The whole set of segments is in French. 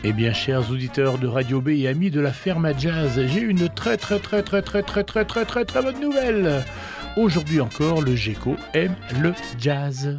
Eh bien, chers auditeurs de Radio B et amis de la ferme à jazz, j'ai une très bonne nouvelle. Aujourd'hui encore, le Gecko aime le jazz.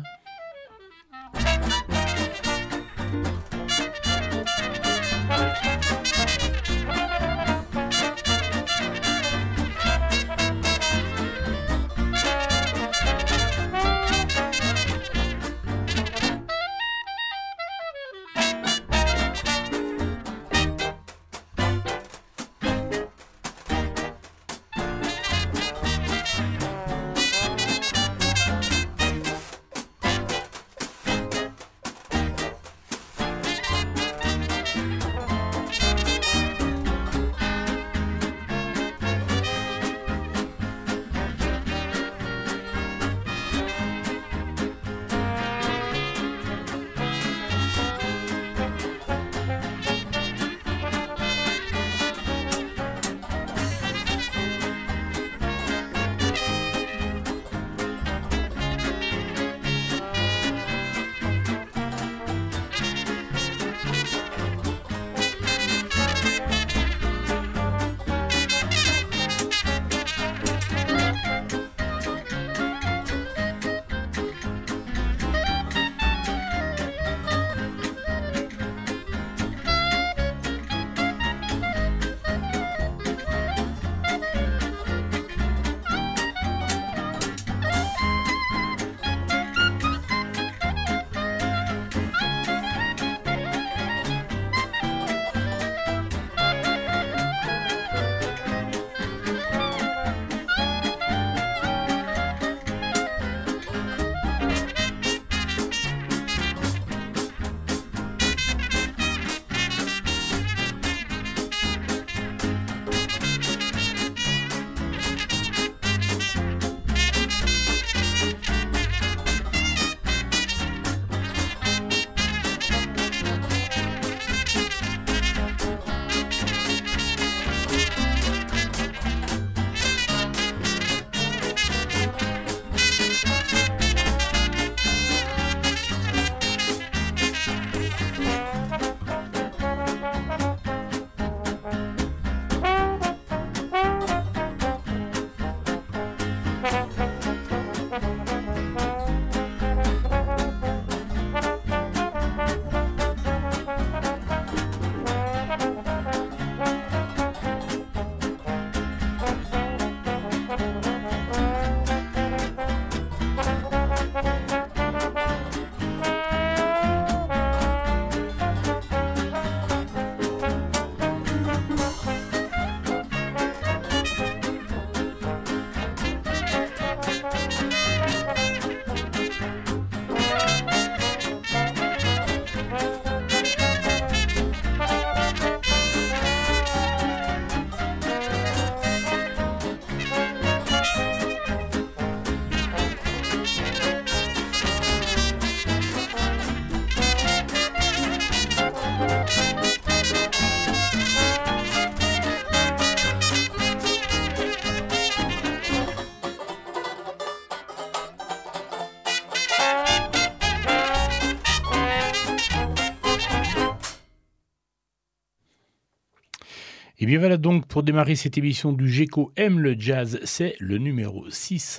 Et bien voilà donc pour démarrer cette émission du Gecko aime le jazz, c'est le numéro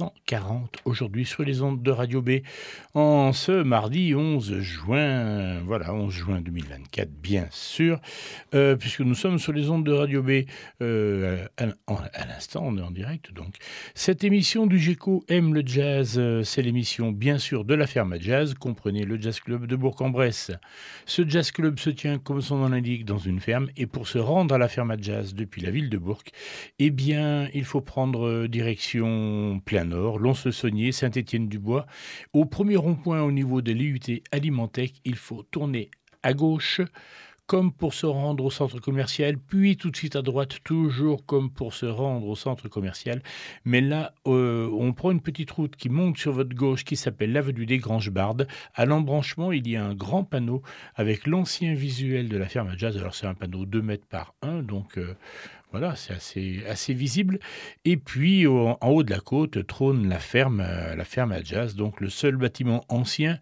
640 aujourd'hui sur les ondes de Radio B en ce mardi 11 juin, voilà 11 juin 2024 bien sûr, puisque nous sommes sur les ondes de Radio B à l'instant on est en direct donc. Cette émission du Gecko aime le jazz, c'est l'émission bien sûr de la ferme à jazz, comprenez le Jazz Club de Bourg-en-Bresse. Ce Jazz Club se tient comme son nom l'indique dans une ferme et pour se rendre à la ferme à jazz depuis la ville de Bourg, eh bien, il faut prendre direction plein nord, Lons-le-Saunier, Saint-Étienne-du-Bois. Au premier rond-point au niveau de l'IUT Alimentec, il faut tourner à gauche, comme pour se rendre au centre commercial, puis tout de suite à droite, toujours comme pour se rendre au centre commercial. Mais là, on prend une petite route qui monte sur votre gauche, qui s'appelle l'avenue des Granges-Bardes. À l'embranchement, il y a un grand panneau avec l'ancien visuel de la ferme à jazz. Alors, c'est un panneau 2 mètres par 1, donc... Voilà, c'est assez visible. Et puis, en haut de la côte, trône la ferme à jazz, donc le seul bâtiment ancien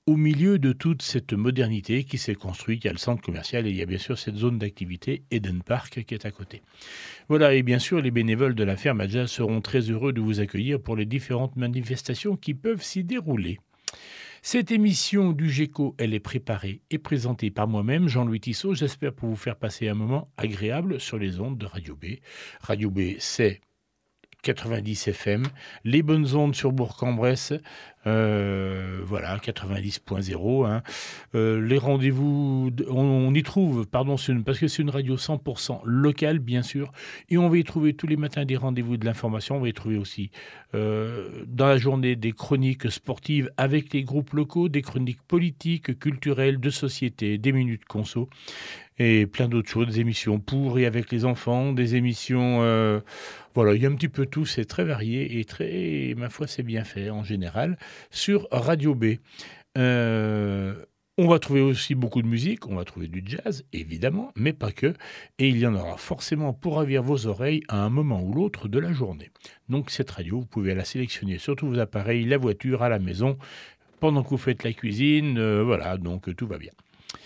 au milieu de toute cette modernité qui s'est construite. Il y a le centre commercial et il y a bien sûr cette zone d'activité Eden Park qui est à côté. Voilà, et bien sûr, les bénévoles de la ferme à jazz seront très heureux de vous accueillir pour les différentes manifestations qui peuvent s'y dérouler. Cette émission du GECO, elle est préparée et présentée par moi-même, Jean-Louis Tissot. J'espère pour vous faire passer un moment agréable sur les ondes de Radio B. Radio B, c'est 90 FM, les bonnes ondes sur Bourg-en-Bresse, voilà, 90.0. Hein. Les rendez-vous, on y trouve, parce que c'est une radio 100% locale, bien sûr, et on va y trouver tous les matins des rendez-vous de l'information. On va y trouver aussi, dans la journée, des chroniques sportives avec les groupes locaux, des chroniques politiques, culturelles, de société, des minutes conso, et plein d'autres choses, des émissions pour et avec les enfants, des émissions... voilà, il y a un petit peu tout, c'est très varié et très, ma foi, c'est bien fait en général, sur Radio B. On va trouver aussi beaucoup de musique, on va trouver du jazz, évidemment, mais pas que, et il y en aura forcément pour ravir vos oreilles à un moment ou l'autre de la journée. Donc cette radio, vous pouvez la sélectionner sur tous vos appareils, la voiture, à la maison, pendant que vous faites la cuisine, voilà, donc tout va bien.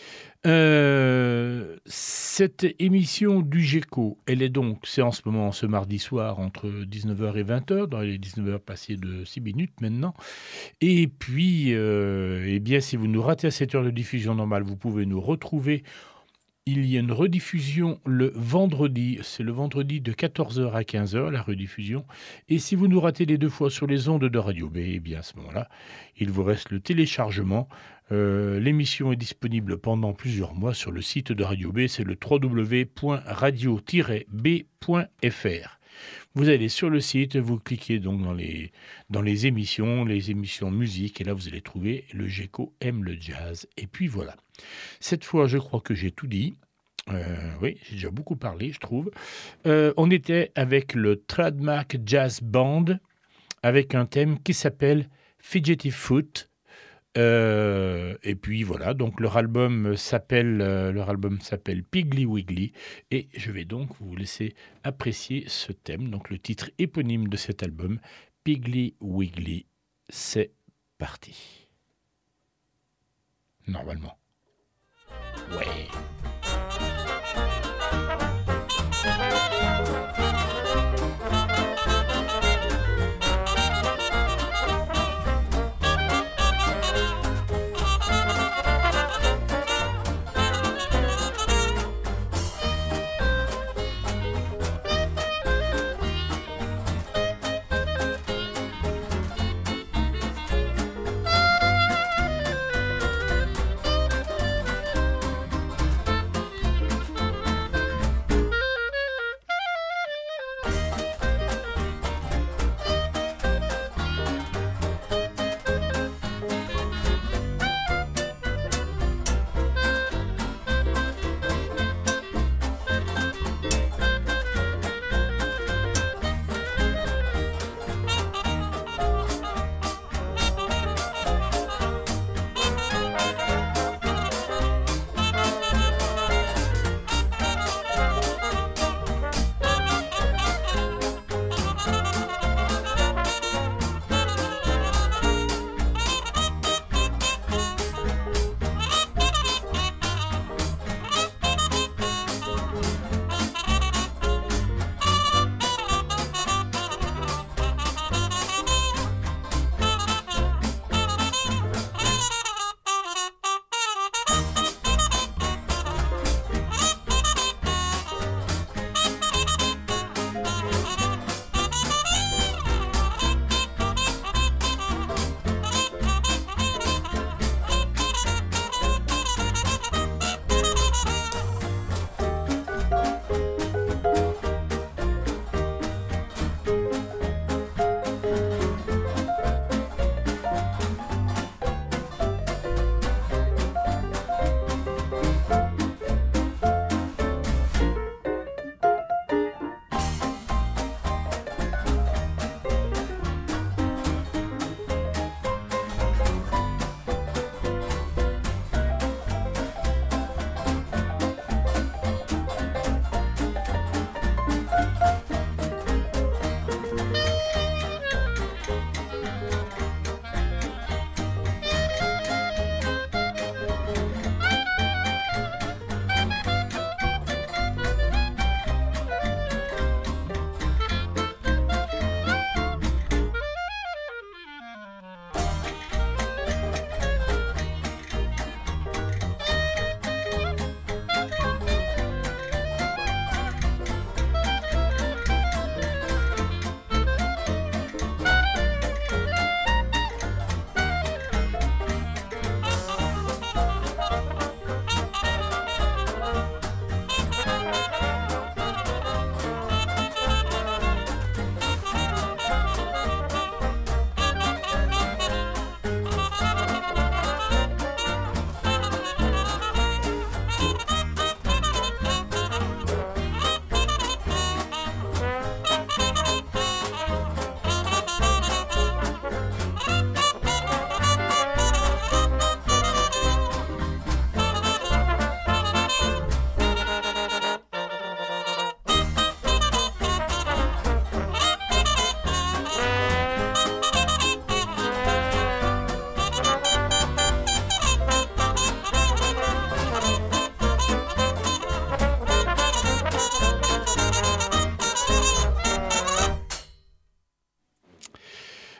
Cette émission du GECO, c'est en ce moment, ce mardi soir, entre 19h et 20h, dans les 19h passées de 6 minutes maintenant. Et puis, eh bien, si vous nous ratez à cette heure de diffusion normale, vous pouvez nous retrouver. Il y a une rediffusion le vendredi, c'est le vendredi de 14h à 15h, la rediffusion. Et si vous nous ratez les 2 fois sur les ondes de Radio B, eh bien à ce moment-là, il vous reste le téléchargement. L'émission est disponible pendant plusieurs mois sur le site de Radio B, c'est le www.radio-b.fr. Vous allez sur le site, vous cliquez donc dans les émissions musique, et là vous allez trouver le GECO aime le jazz. Et puis voilà. Cette fois, je crois que j'ai tout dit. Oui, j'ai déjà beaucoup parlé, je trouve. On était avec le Trademark Jazz Band, avec un thème qui s'appelle Fidgety Foot. Et puis voilà, donc leur album s'appelle Piggly Wiggly, et je vais donc vous laisser apprécier ce thème, donc le titre éponyme de cet album, Piggly Wiggly. C'est parti. Normalement. Ouais.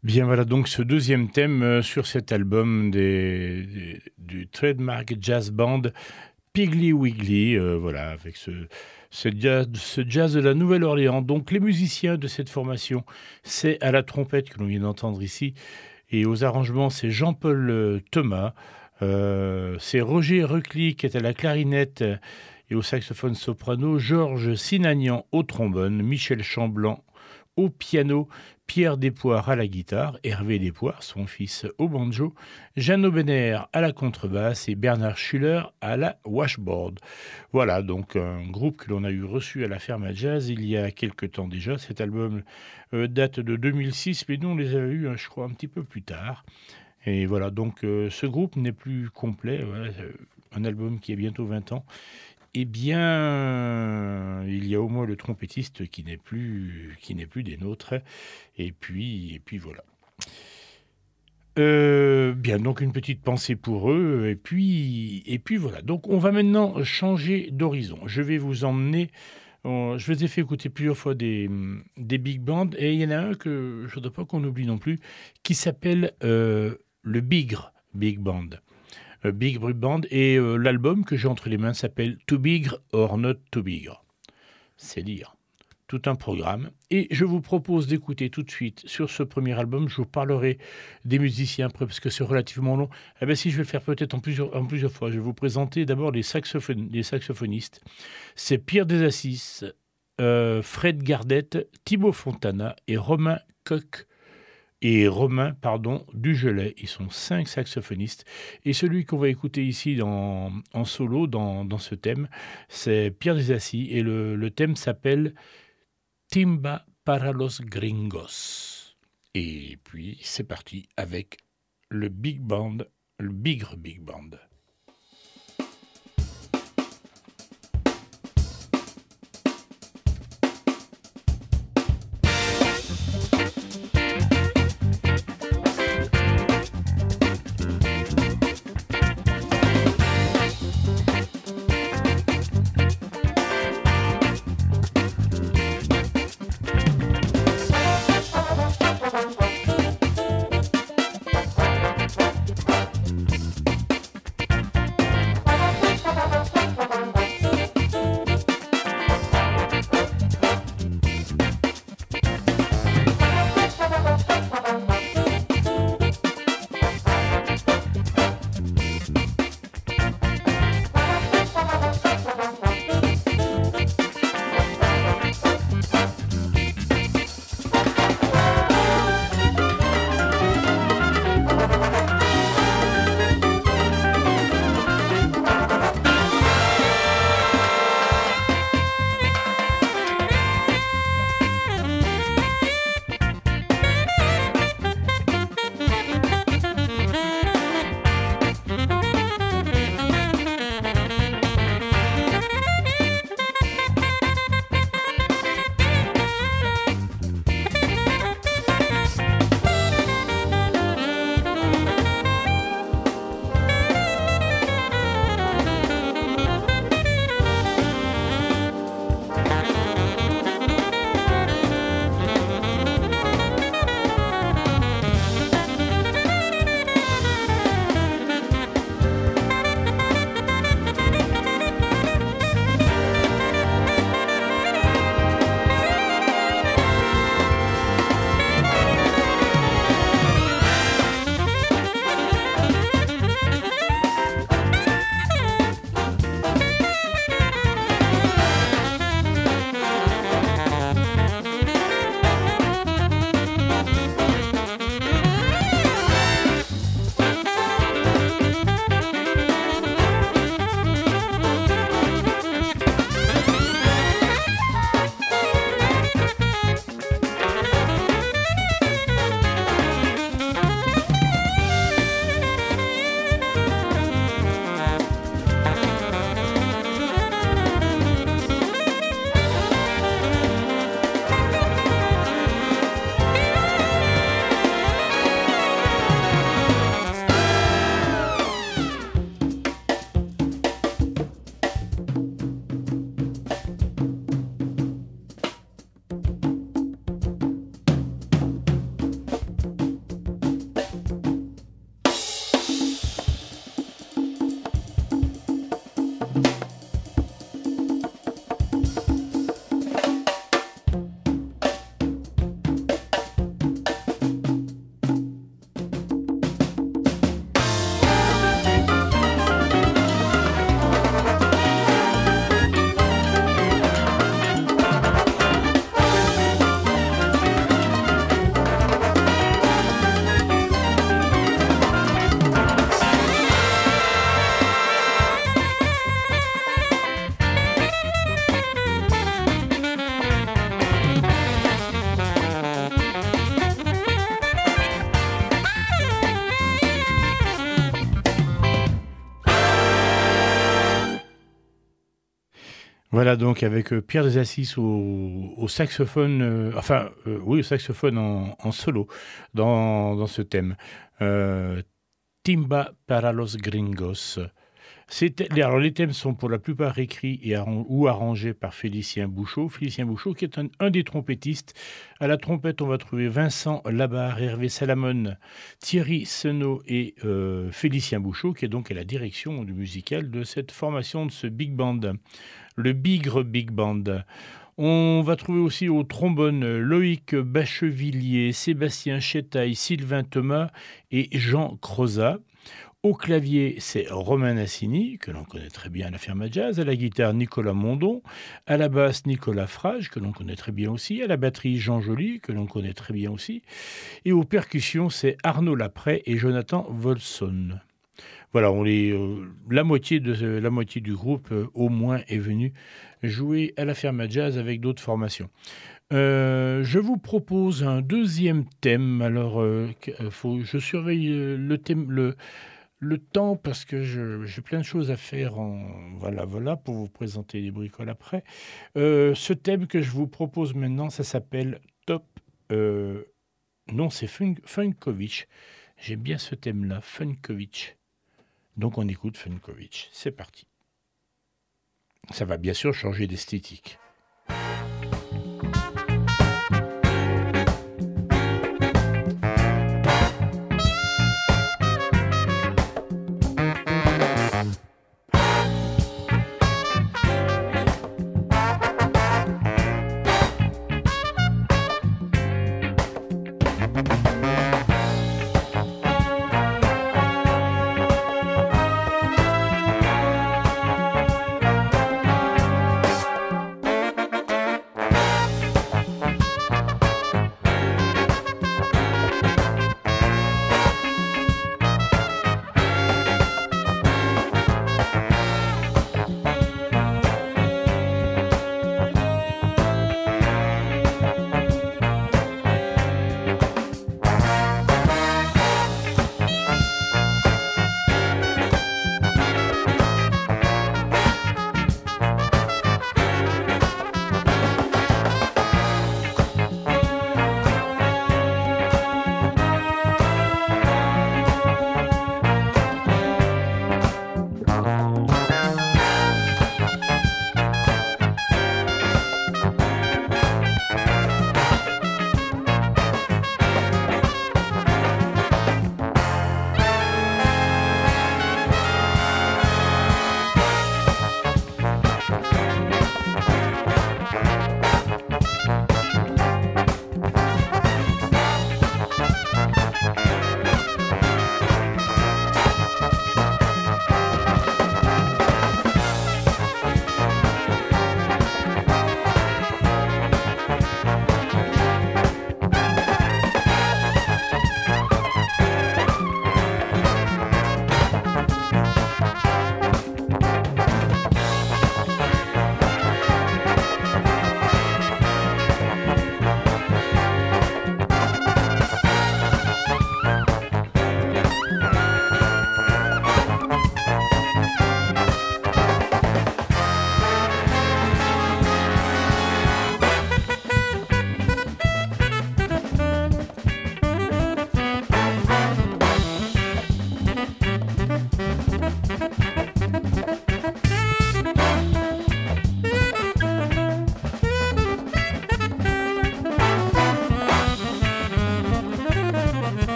Bien voilà donc ce deuxième thème sur cet album du Trademark Jazz Band Piggly Wiggly, voilà, avec ce jazz de la Nouvelle-Orléans. Donc les musiciens de cette formation, c'est à la trompette que l'on vient d'entendre ici, et aux arrangements, c'est Jean-Paul Thomas, c'est Roger Recli qui est à la clarinette et au saxophone soprano, Georges Sinagnan au trombone, Michel Chamblanc au piano, Pierre Despoires à la guitare, Hervé Despoires, son fils, au banjo, Jeannot Benner à la contrebasse et Bernard Schuller à la washboard. Voilà donc un groupe que l'on a eu reçu à la Ferme à Jazz il y a quelque temps déjà. Cet album date de 2006, mais nous on les a eus, je crois, un petit peu plus tard. Et voilà, donc ce groupe n'est plus complet, voilà, un album qui a bientôt 20 ans. Eh bien, il y a au moins le trompettiste qui n'est plus des nôtres. Et puis voilà. Bien, donc une petite pensée pour eux. Et puis voilà. Donc on va maintenant changer d'horizon. Je vais vous emmener. Je vous ai fait écouter plusieurs fois des big bands. Et il y en a un que je ne voudrais pas qu'on oublie non plus, qui s'appelle le Bigre Big Band. Big Band, et l'album que j'ai entre les mains s'appelle Too Big or Not Too Big. C'est dire tout un programme. Et je vous propose d'écouter tout de suite sur ce premier album. Je vous parlerai des musiciens après parce que c'est relativement long. Eh bien, si je vais le faire peut-être en plusieurs fois, je vais vous présenter d'abord les saxophonistes. C'est Pierre Desassis, Fred Gardette, Thibaut Fontana et Romain Dugelet. Ils sont 5 saxophonistes. Et celui qu'on va écouter ici en solo dans ce thème, c'est Pierre Desassis. Et le thème s'appelle Timba para los Gringos. Et puis c'est parti avec le Big Band, le Bigre Big Band. Voilà donc avec Pierre Desassis au saxophone, oui, au saxophone en solo dans ce thème. Euh, Timba para los gringos. Alors les thèmes sont pour la plupart écrits ou arrangés par Félicien Bouchot. Félicien Bouchot qui est un des trompettistes. À la trompette, on va trouver Vincent Labarre, Hervé Salamone, Thierry Senot et Félicien Bouchot qui est donc à la direction du musical de cette formation de ce big band, le Bigre Big Band. On va trouver aussi au trombone Loïc Bachevillier, Sébastien Chetaille, Sylvain Thomas et Jean Crozat. Au clavier, c'est Romain Nassini, que l'on connaît très bien à la Firma Jazz. À la guitare, Nicolas Mondon. À la basse, Nicolas Frage, que l'on connaît très bien aussi. À la batterie, Jean Joly, que l'on connaît très bien aussi. Et aux percussions, c'est Arnaud Lapré et Jonathan Volson. Voilà, la moitié du groupe, au moins, est venue jouer à la Firma Jazz avec d'autres formations. Je vous propose un deuxième thème. Alors, je surveille le temps parce que j'ai plein de choses à faire voilà, pour vous présenter les bricoles après. Ce thème que je vous propose maintenant, ça s'appelle Top... non, c'est Funkovic. J'aime bien ce thème-là, Funkovic. Donc on écoute Funkovic. C'est parti. Ça va bien sûr changer d'esthétique.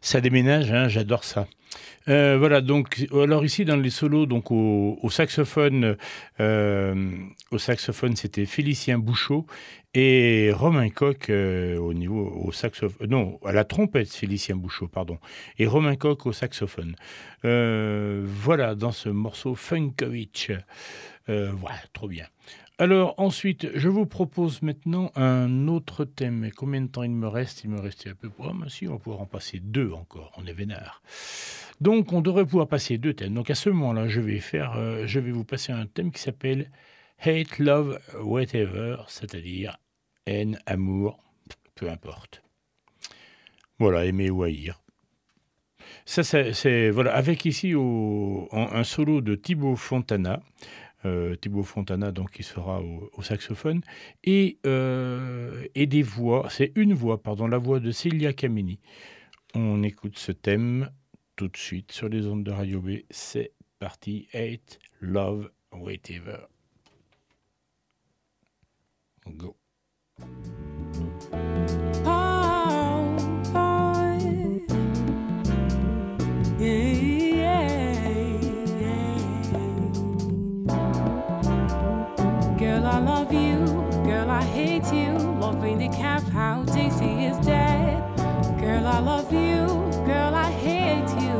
Ça déménage, hein, j'adore ça. Voilà, donc, alors ici dans les solos, donc au saxophone, c'était Félicien Bouchot et Romain Coq au saxophone, non, à la trompette, Félicien Bouchot, pardon, et Romain Coq au saxophone. Voilà, dans ce morceau Funkovitch. Voilà, trop bien. Alors ensuite, je vous propose maintenant un autre thème. Mais combien de temps il me reste? Il me restait un peu. Oh, mais si, on va pouvoir en passer 2 encore. On est vénard. Donc, on devrait pouvoir passer 2 thèmes. Donc, à ce moment-là, je vais vous passer un thème qui s'appelle Hate, Love, Whatever, c'est-à-dire haine, amour, peu importe. Voilà, aimer ou haïr. Ça, c'est voilà, avec ici un solo de Thibaut Fontana. Thibaut Fontana, donc, qui sera au saxophone, et des voix, c'est une voix, pardon, la voix de Célia Camini. On écoute ce thème tout de suite sur les ondes de Radio B. C'est parti, Hate, Love, Whatever. Go. Girl, I love you. Girl, I hate you. Loving the cap, how tasty is dead. Girl, I love you. Girl, I hate you.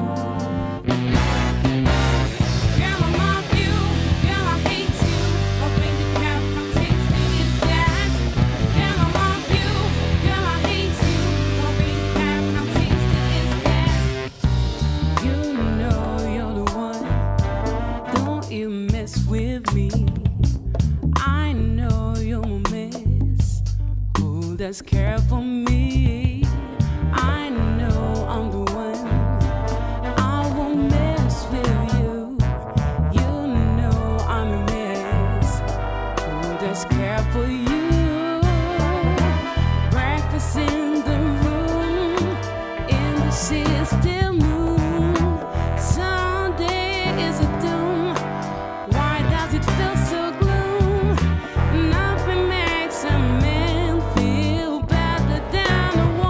Girl, I love you. Girl, I hate you. Loving the cap, how tasty is dead. Girl, I love you. Girl, I hate you. Loving the cap, how tasty is dead. You know you're the one. Don't you mess with me. I know you'll miss who does care for me. I know I'm the one. I won't mess with you. You know I'm a mess. Who does care for you? Breakfast in the room, in the system moon. Sunday is a doom. Why does it feel so gloom? Nothing makes a man feel better than a woman.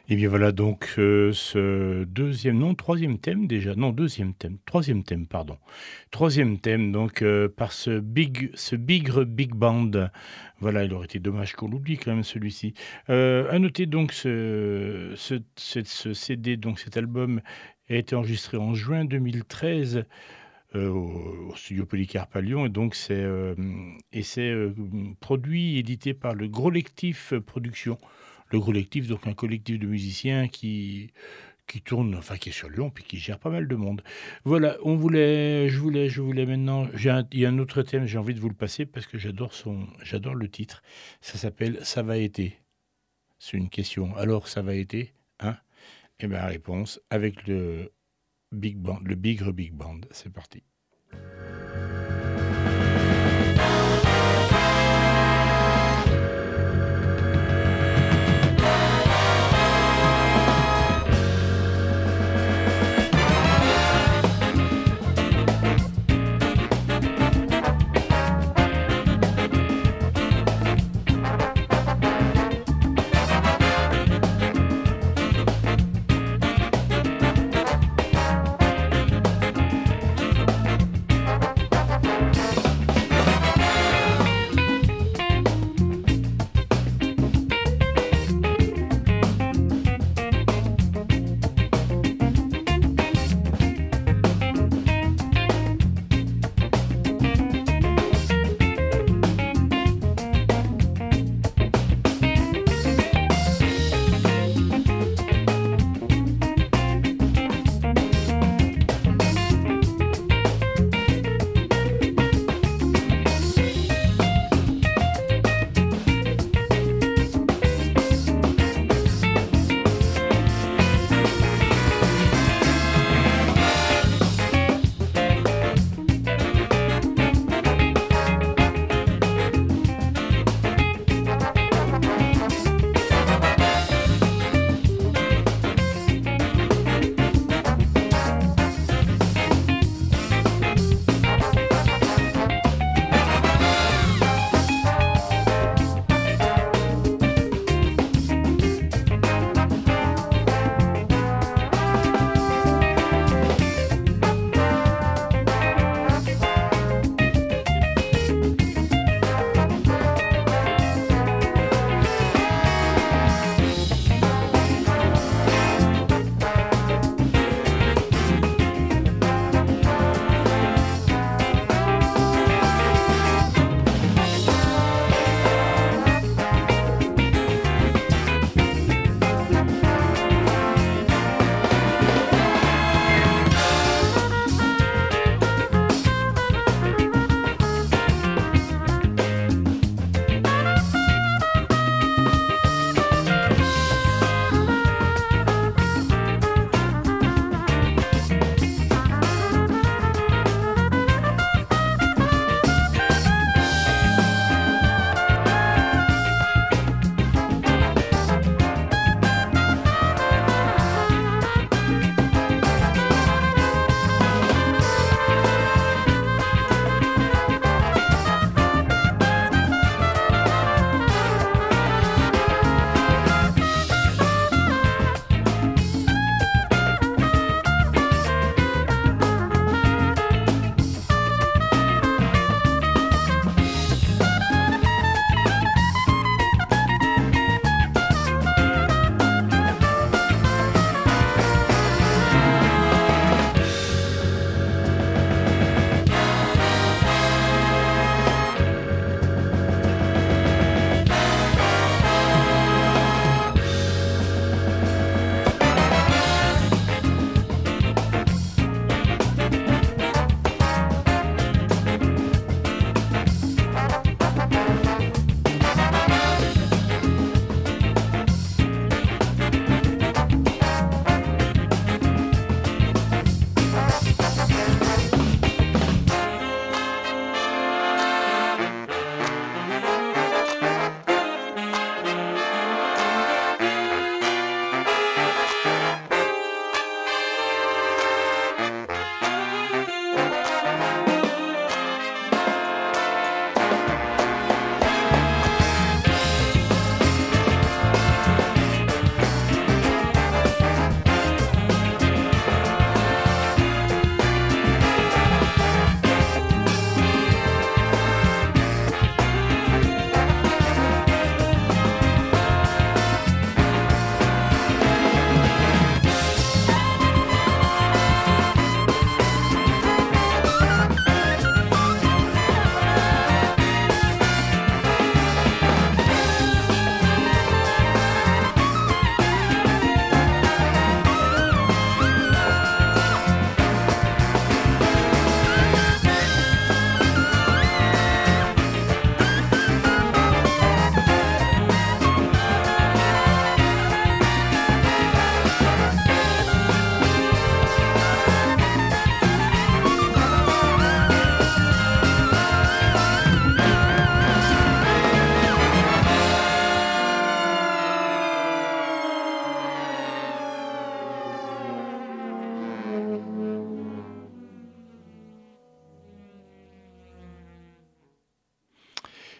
Et bien voilà donc ce deuxième, non, troisième thème déjà, non, deuxième thème, troisième thème, pardon. Troisième thème, donc par ce Bigre Big Band. Voilà, il aurait été dommage qu'on l'oublie quand même celui-ci. À noter donc ce CD, donc cet album a été enregistré en juin 2013 au studio Polycarpe à Lyon, et c'est produit et édité par le Grollectif Productions. Le Grollectif, donc un collectif de musiciens qui tourne, enfin qui est sur Lyon, puis qui gère pas mal de monde. Voilà, je voulais maintenant, il y a un autre thème, j'ai envie de vous le passer parce que j'adore le titre. Ça s'appelle Ça va été. C'est une question. Alors ça va été, hein? Et bien réponse avec le Big Band, le Bigre Big Band. C'est parti.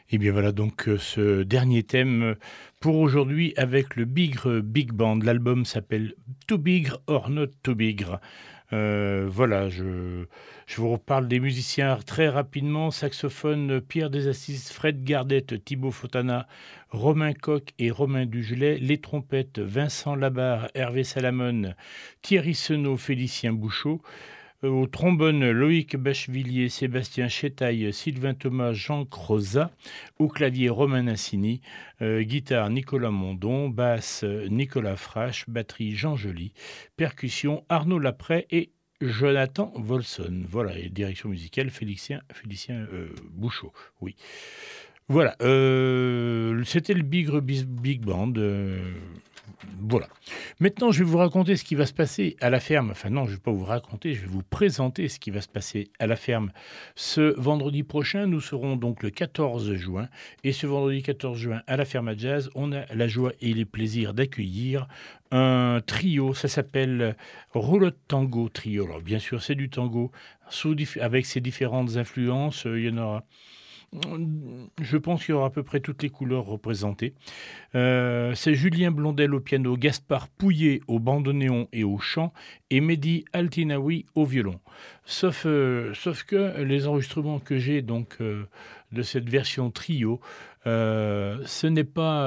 Et bien voilà donc ce dernier thème pour aujourd'hui avec le Bigre Big Band. L'album s'appelle Too Bigre or Not Too Bigre. Voilà, je vous reparle des musiciens très rapidement. Saxophone, Pierre Desassises, Fred Gardette, Thibaut Fontana, Romain Coq et Romain Dugelet. Les trompettes, Vincent Labarre, Hervé Salamone, Thierry Senot, Félicien Bouchot. Au trombone, Loïc Bachevilier, Sébastien Chétaille, Sylvain Thomas, Jean Crozat. Au clavier, Romain Nassini. Guitare, Nicolas Mondon. Basse, Nicolas Frache. Batterie, Jean Joly. Percussion, Arnaud Laprès et Jonathan Volson. Voilà, et direction musicale, Félicien Bouchot. Oui. Voilà, c'était le Big Band. Voilà. Maintenant, je vais vous raconter ce qui va se passer à la ferme. Enfin non, je ne vais pas vous raconter, je vais vous présenter ce qui va se passer à la ferme. Ce vendredi prochain, nous serons donc le 14 juin. Et ce vendredi 14 juin, à la ferme à jazz, on a la joie et les plaisirs d'accueillir un trio. Ça s'appelle Roulotte Tango Trio. Alors bien sûr, c'est du tango avec ses différentes influences. Il y en aura... Je pense qu'il y aura à peu près toutes les couleurs représentées. C'est Julien Blondel au piano, Gaspard Pouillet au bandoneon et au chant, et Mehdi Altinaoui au violon. Sauf que les enregistrements que j'ai donc de cette version trio, ce n'est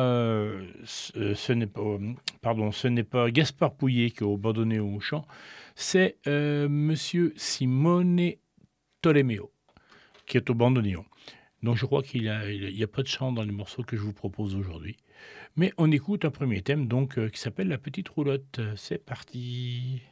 pas Gaspard Pouillet qui est au bandoneon et au chant, c'est Monsieur Simone Tolomeo qui est au bandoneon. Donc je crois qu'il y a pas de chant dans les morceaux que je vous propose aujourd'hui. Mais on écoute un premier thème donc qui s'appelle La Petite Roulotte. C'est parti.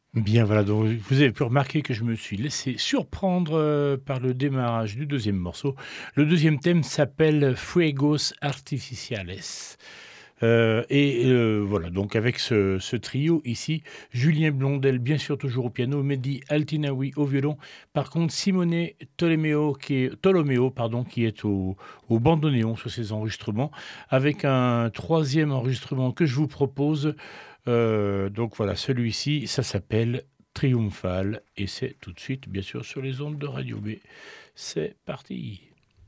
Bien, voilà, donc vous avez pu remarquer que je me suis laissé surprendre par le démarrage du deuxième morceau. Le deuxième thème s'appelle Fuegos Artificiales. Voilà, donc avec ce trio ici, Julien Blondel, bien sûr toujours au piano, Mehdi Altinaoui au violon. Par contre, Simone Tolomeo, pardon, qui est au bandoneon sur ces enregistrements, avec un troisième enregistrement que je vous propose. Donc voilà, celui-ci, ça s'appelle Triomphal et c'est tout de suite, bien sûr, sur les ondes de Radio B. C'est parti.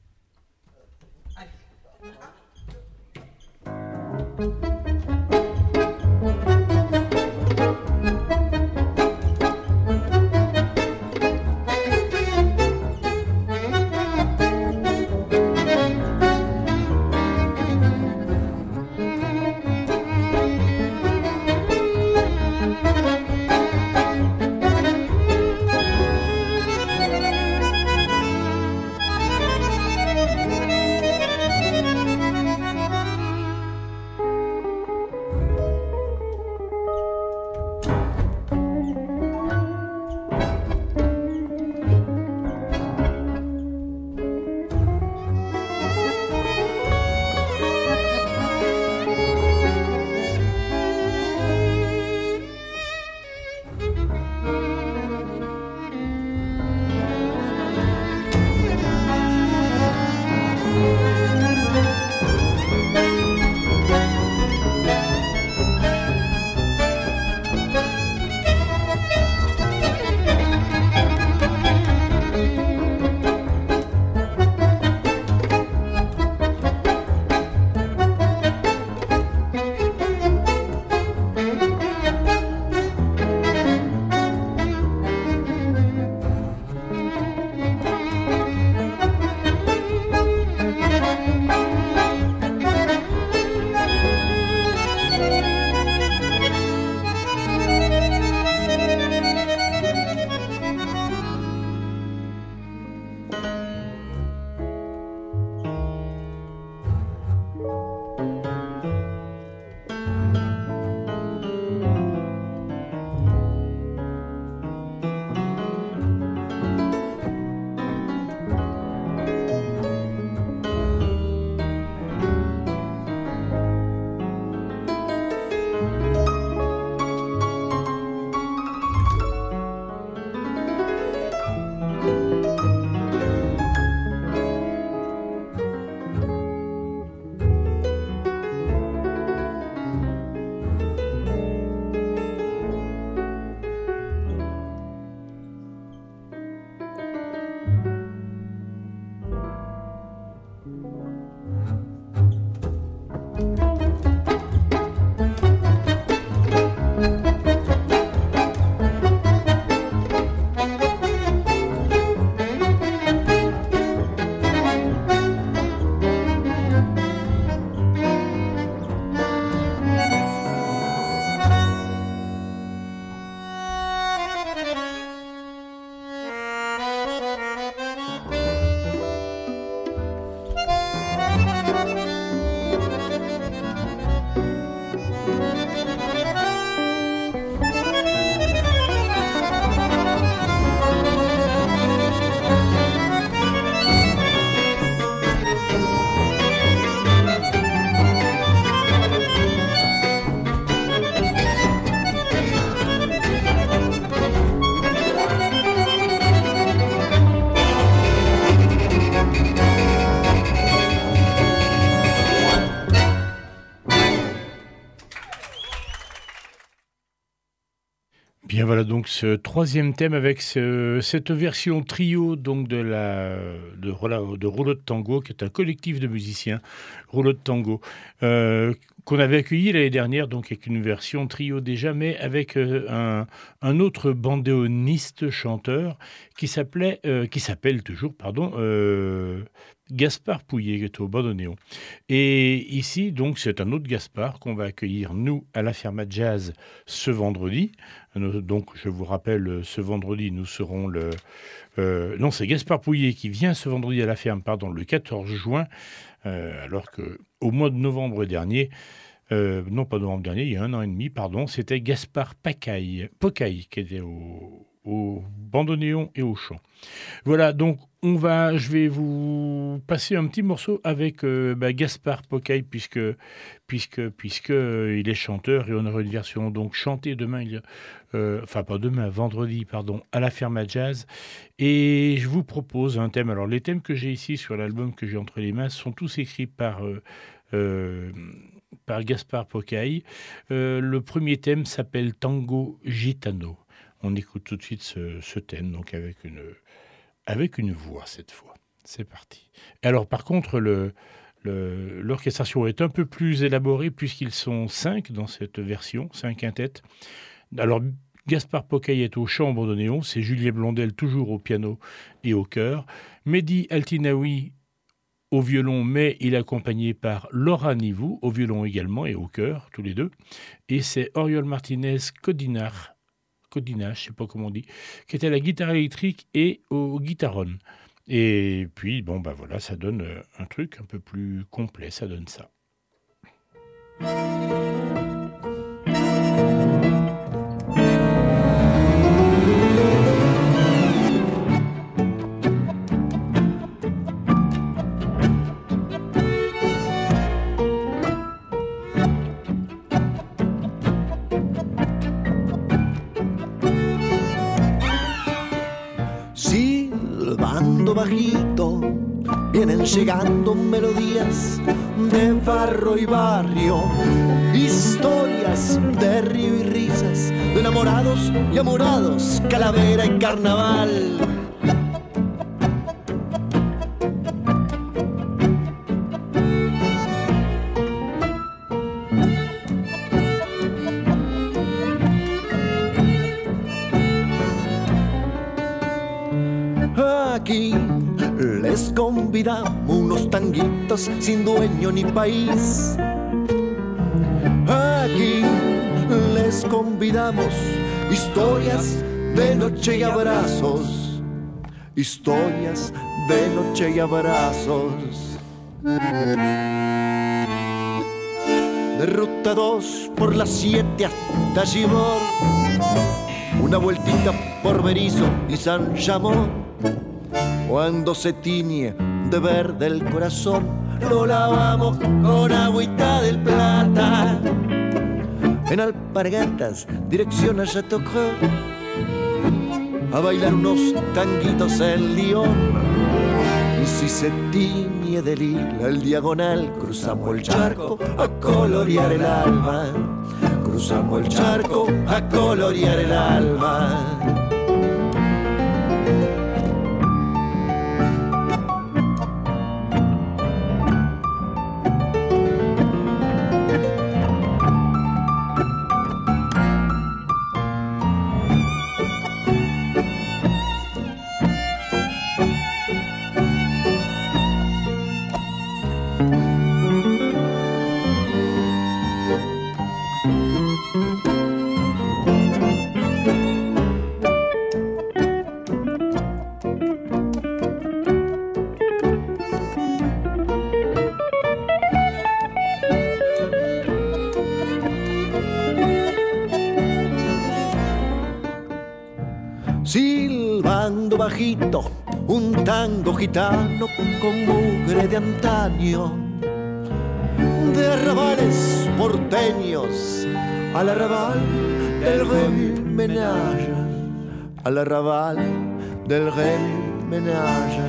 Bien voilà donc ce troisième thème avec cette version trio donc de Rouleau de Tango, qui est un collectif de musiciens, Rouleau de Tango, qu'on avait accueilli l'année dernière, donc avec une version trio déjà, mais avec un autre bandéoniste chanteur qui s'appelle toujours, pardon, Gaspard Pouillet, qui est au bandoneon. Et ici, donc, c'est un autre Gaspard qu'on va accueillir, nous, à la Ferma Jazz ce vendredi. Donc, je vous rappelle, ce vendredi, nous serons non, c'est Gaspard Pouillet qui vient ce vendredi à la ferme, pardon, le 14 juin, alors qu'au mois de novembre dernier, Non pas novembre dernier, il y a 1 an et demi, pardon, c'était Gaspard Pocaille qui était au bandoneon et au chant. Voilà, donc je vais vous passer un petit morceau avec Gaspard Pocaille puisque il est chanteur et on aura une version donc chantée demain, enfin pas demain, vendredi, pardon, à la Ferma Jazz. Et je vous propose un thème. Alors les thèmes que j'ai ici sur l'album que j'ai entre les mains sont tous écrits par Gaspard Pocaille. Le premier thème s'appelle Tango Gitano. On écoute tout de suite ce thème, donc avec une voix cette fois. C'est parti. Alors par contre, l'orchestration est un peu plus élaborée puisqu'ils sont 5 dans cette version, 5 quintettes. Alors Gaspard Pocaille est au chant bandoneon, c'est Julien Blondel toujours au piano et au chœur, Mehdi Altinaoui au violon, mais il est accompagné par Laura Nivou au violon également et au chœur, tous les deux, et c'est Oriol Martinez Codina, je ne sais pas comment on dit, qui était à la guitare électrique et au guitarone. Et puis, voilà, ça donne un truc un peu plus complet, ça donne ça. Silbando bajito, vienen llegando melodías de barro y barrio, historias de río y risas, de enamorados y amorados, calavera y carnaval. Aquí les convidamos unos tanguitos sin dueño ni país. Aquí les convidamos historias de noche y abrazos, historias de noche y abrazos. De ruta 2 por las 7 hasta Gibor, una vueltita por Berizo y San Jamón. Cuando se tiñe de verde el corazón, lo lavamos con agüita del Plata. En Alpargatas, dirección a Chateaucreux, a bailar unos tanguitos en Lyon. Y si se tiñe de lila el diagonal, cruzamos el charco a colorear el alma. Cruzamos el charco a colorear el alma. Silbando bajito, un tango gitano con mugre de antaño, de arrabales porteños al arrabal del Rémy-Ménage, al arrabal del Rémy-Ménage.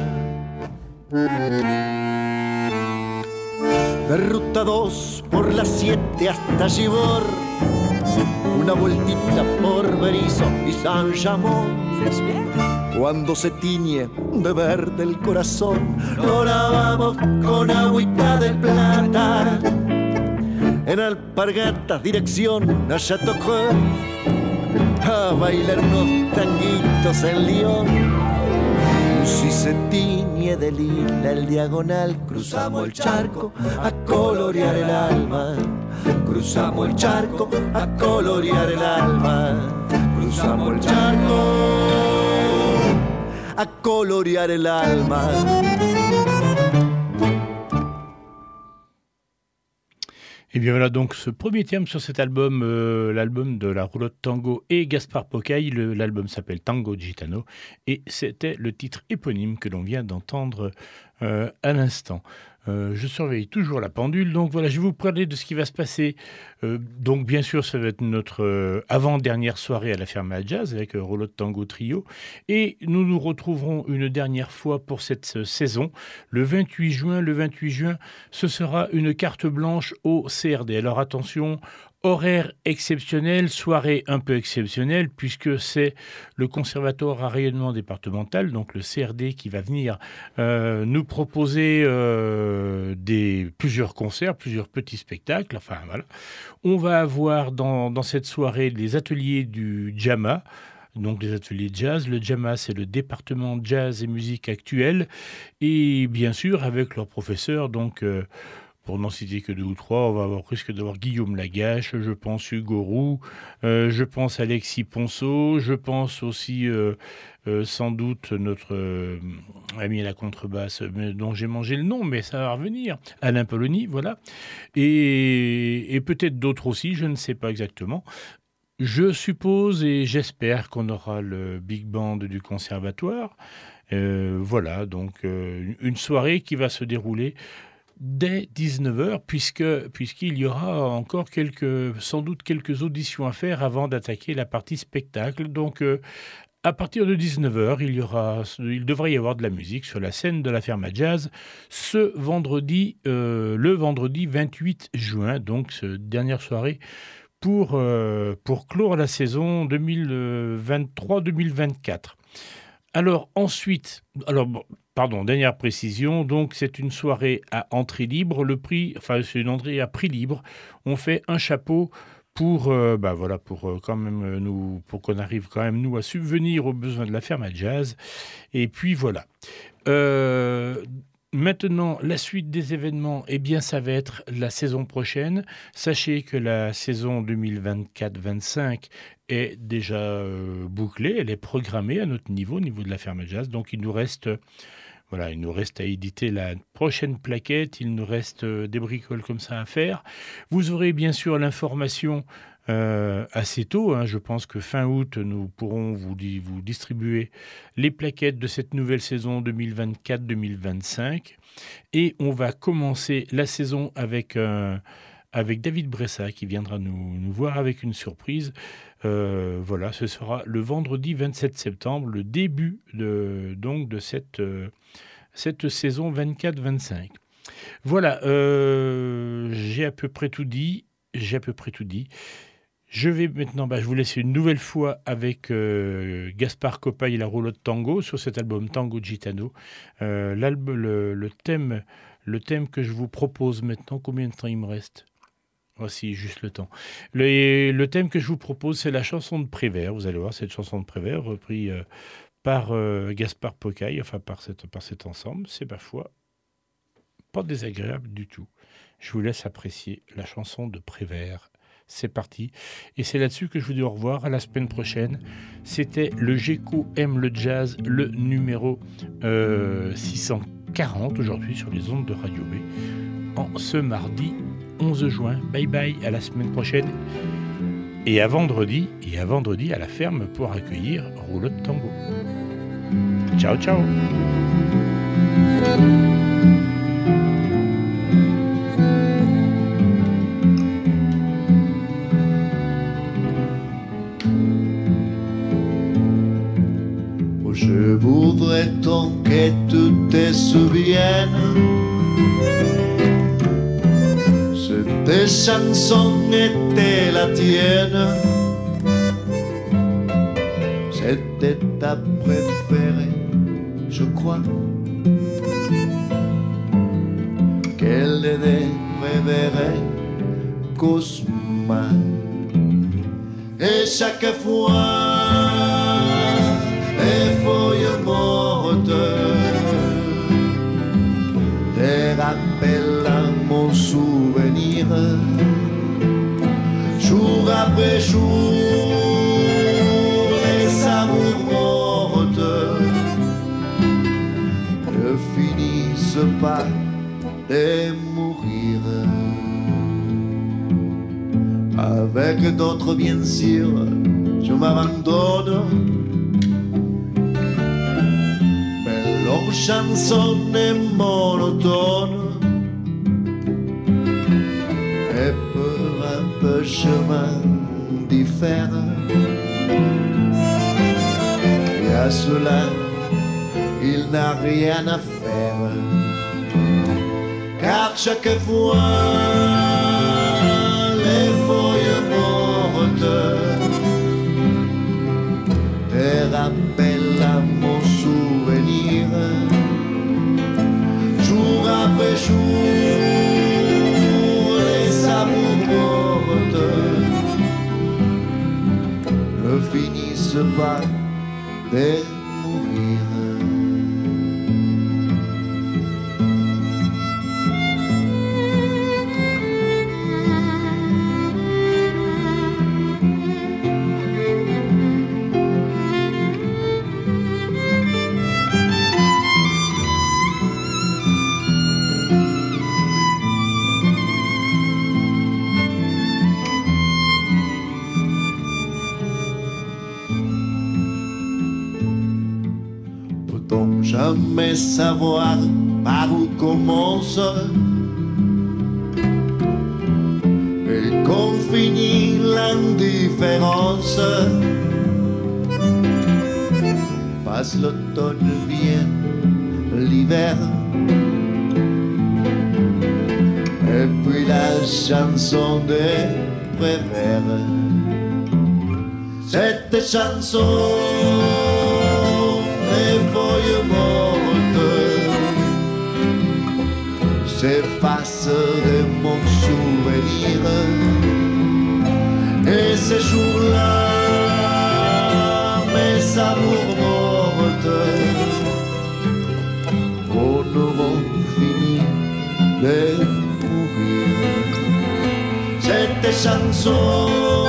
De ruta 2 por las 7 hasta Gibor, una vueltita por Berizo y San Jamón. Cuando se tiñe de verde el corazón, lo lavamos con agüita del Plata. En Alpargatas, dirección a Chateaucreux, a bailar unos tanguitos en Lyon. Si se tiñe de lila el diagonal, cruzamos el charco a colorear el alma. Cruzamos el charco a colorear el alma. Cruzamos el charco a colorear el alma. Et bien voilà donc ce premier thème sur cet album, l'album de la roulotte tango et Gaspard Pocaille. L'album s'appelle Tango Gitano et c'était le titre éponyme que l'on vient d'entendre à l'instant. Je surveille toujours la pendule, donc voilà, je vais vous parler de ce qui va se passer. Donc bien sûr, ça va être notre avant-dernière soirée à la Ferme à Jazz avec Roulotte Tango Trio. Et nous nous retrouverons une dernière fois pour cette saison, le 28 juin. Le 28 juin, ce sera une carte blanche au CRD. Alors attention, horaire exceptionnel, soirée un peu exceptionnelle, puisque c'est le Conservatoire à rayonnement départemental, donc le CRD, qui va venir nous proposer plusieurs concerts, plusieurs petits spectacles. Enfin voilà. On va avoir dans cette soirée les ateliers du JAMA, donc les ateliers jazz. Le JAMA, c'est le département jazz et musique actuelle, et bien sûr avec leurs professeurs, donc pour n'en citer que 2 ou 3, on risque d'avoir Guillaume Lagache, je pense Hugo Roux, je pense Alexis Ponceau, je pense aussi sans doute notre ami à la contrebasse, dont j'ai mangé le nom, mais ça va revenir, Alain Polony, voilà, et peut-être d'autres aussi, je ne sais pas exactement. Je suppose et j'espère qu'on aura le big band du conservatoire. Voilà, donc une soirée qui va se dérouler dès 19h, puisqu'il y aura encore sans doute quelques auditions à faire avant d'attaquer la partie spectacle. Donc, à partir de 19h, il devrait y avoir de la musique sur la scène de la Ferme à Jazz le vendredi 28 juin, donc cette dernière soirée pour clore la saison 2023-2024. Alors ensuite, dernière précision, donc c'est une soirée à entrée libre, c'est une entrée à prix libre. On fait un chapeau pour qu'on arrive quand même nous à subvenir aux besoins de la Ferme à Jazz. Et puis voilà. Maintenant, la suite des événements, ça va être la saison prochaine. Sachez que la saison 2024-25 est déjà bouclée, elle est programmée à notre niveau, au niveau de la Ferme à Jazz. Donc il nous reste à éditer la prochaine plaquette, il nous reste des bricoles comme ça à faire. Vous aurez bien sûr l'information assez tôt, je pense que fin août, nous pourrons vous distribuer les plaquettes de cette nouvelle saison 2024-2025. Et on va commencer la saison avec David Bressa qui viendra nous voir avec une surprise. Ce sera le vendredi 27 septembre, le début de cette saison 24-25. Voilà, j'ai à peu près tout dit. Je vais maintenant, je vous laisse une nouvelle fois avec Gaspard Pocaille et la roulotte tango sur cet album Tango Gitano. Le thème que je vous propose maintenant, combien de temps il me reste ? Voici juste le temps. Le thème que je vous propose, c'est la chanson de Prévert. Vous allez voir, cette chanson de Prévert, reprise par Gaspard Pocaille, par cet ensemble. C'est parfois pas désagréable du tout. Je vous laisse apprécier la chanson de Prévert. C'est parti. Et c'est là-dessus que je vous dis au revoir. À la semaine prochaine. C'était le GECO aime le jazz, le numéro 640 aujourd'hui sur les ondes de Radio B. En ce mardi 11 juin. Bye bye, à la semaine prochaine. Et à vendredi à la ferme pour accueillir Roulotte Tango. Ciao, ciao. Je voudrais tant que tu te souviennes. Cette chanson était la tienne. C'était ta préférée, je crois. Qu'elle est préférée, Cosma. Et chaque fois les feuilles mortes te rappellent à mon souvenir, jour après jour, les amours mortes ne finissent pas de mourir. avec d'autres bien sûr, je m'abandonne. Mais leur chanson est monotone, et pour un peu chemin diffère. Et à cela, il n'a rien à faire, car chaque fois les feuilles mortes te rappellent à mon souvenir, jour après jour, les amours mortes ne finissent pas de mourir. Peut-on jamais savoir par où commence et qu'on finit l'indifférence? Passe l'automne, vient l'hiver, et puis la chanson des prévères. Cette chanson des feuilles mortes s'efface de mon souvenir, et ces jours-là, mes amours mortes auront fini de mourir. Cette chanson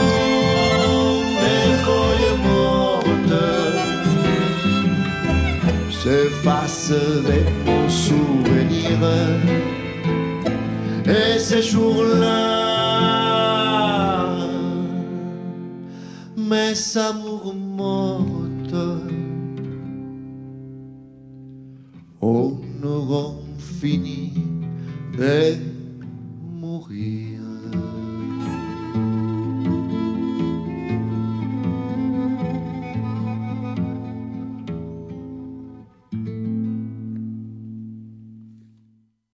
des feuilles mortes s'efface de mon souvenir, et ces jours-là, mes amours mortes auront fini de